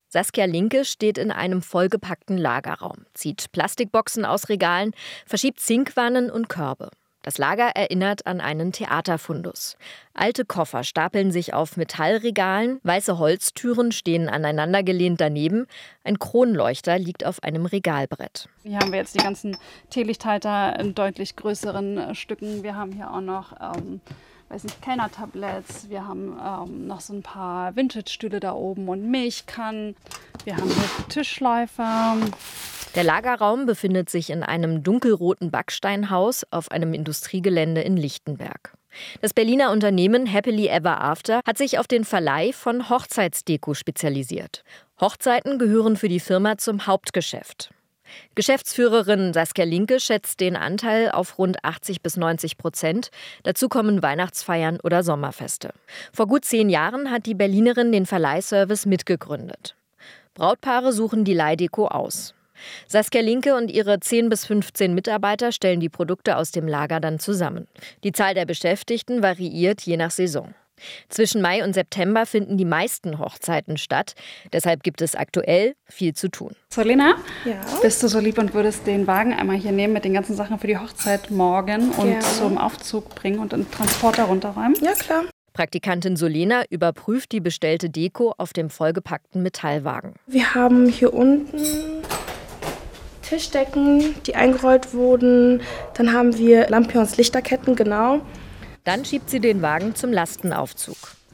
Saskia Linke steht in einem vollgepackten Lagerraum, zieht Plastikboxen aus Regalen, verschiebt Zinkwannen und Körbe. Das Lager erinnert an einen Theaterfundus. Alte Koffer stapeln sich auf Metallregalen, weiße Holztüren stehen aneinandergelehnt daneben, ein Kronleuchter liegt auf einem Regalbrett. Hier haben wir jetzt die ganzen Teelichthalter in deutlich größeren Stücken. Wir haben hier auch noch Kellnertabletts, wir haben noch so ein paar Vintage-Stühle da oben und Milchkannen. Wir haben hier Tischläufer. Der Lagerraum befindet sich in einem dunkelroten Backsteinhaus auf einem Industriegelände in Lichtenberg. Das Berliner Unternehmen Happily Ever After hat sich auf den Verleih von Hochzeitsdeko spezialisiert. Hochzeiten gehören für die Firma zum Hauptgeschäft. Geschäftsführerin Saskia Linke schätzt den Anteil auf rund 80-90%. Dazu kommen Weihnachtsfeiern oder Sommerfeste. Vor gut 10 Jahren hat die Berlinerin den Verleihservice mitgegründet. Brautpaare suchen die Leihdeko aus. Saskia Linke und ihre 10 bis 15 Mitarbeiter stellen die Produkte aus dem Lager dann zusammen. Die Zahl der Beschäftigten variiert je nach Saison. Zwischen Mai und September finden die meisten Hochzeiten statt. Deshalb gibt es aktuell viel zu tun. Solena, ja? Bist du so lieb und würdest den Wagen einmal hier nehmen mit den ganzen Sachen für die Hochzeit morgen und zum Aufzug bringen und den Transporter runterräumen? Ja, klar. Praktikantin Solena überprüft die bestellte Deko auf dem vollgepackten Metallwagen. Wir haben hier unten Tischdecken, die eingerollt wurden. Dann haben wir Lampions Lichterketten, genau. Dann schiebt sie den Wagen zum Lastenaufzug.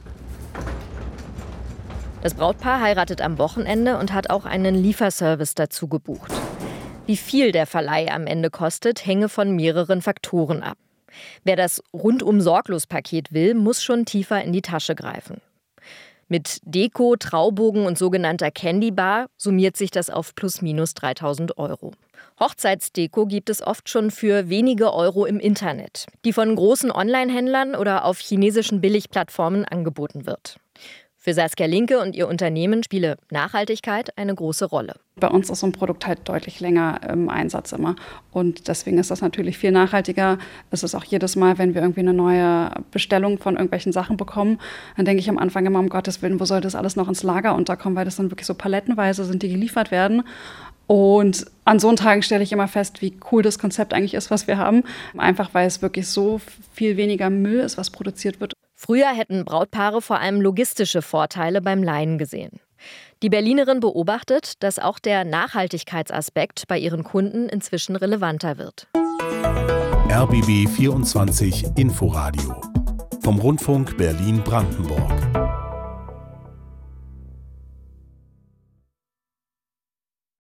Das Brautpaar heiratet am Wochenende und hat auch einen Lieferservice dazu gebucht. Wie viel der Verleih am Ende kostet, hänge von mehreren Faktoren ab. Wer das Rundum-Sorglos-Paket will, muss schon tiefer in die Tasche greifen. Mit Deko, Traubogen und sogenannter Candy Bar summiert sich das auf +/- 3.000 €. Hochzeitsdeko gibt es oft schon für wenige Euro im Internet, die von großen Online-Händlern oder auf chinesischen Billigplattformen angeboten wird. Für Saskia Linke und ihr Unternehmen spiele Nachhaltigkeit eine große Rolle. Bei uns ist so ein Produkt halt deutlich länger im Einsatz immer. Und deswegen ist das natürlich viel nachhaltiger. Es ist auch jedes Mal, wenn wir irgendwie eine neue Bestellung von irgendwelchen Sachen bekommen, dann denke ich am Anfang immer, um Gottes Willen, wo soll das alles noch ins Lager unterkommen, weil das dann wirklich so palettenweise sind, die geliefert werden. Und an so Tagen stelle ich immer fest, wie cool das Konzept eigentlich ist, was wir haben. Einfach, weil es wirklich so viel weniger Müll ist, was produziert wird. Früher hätten Brautpaare vor allem logistische Vorteile beim Leihen gesehen. Die Berlinerin beobachtet, dass auch der Nachhaltigkeitsaspekt bei ihren Kunden inzwischen relevanter wird. RBB 24 Inforadio vom Rundfunk Berlin-Brandenburg.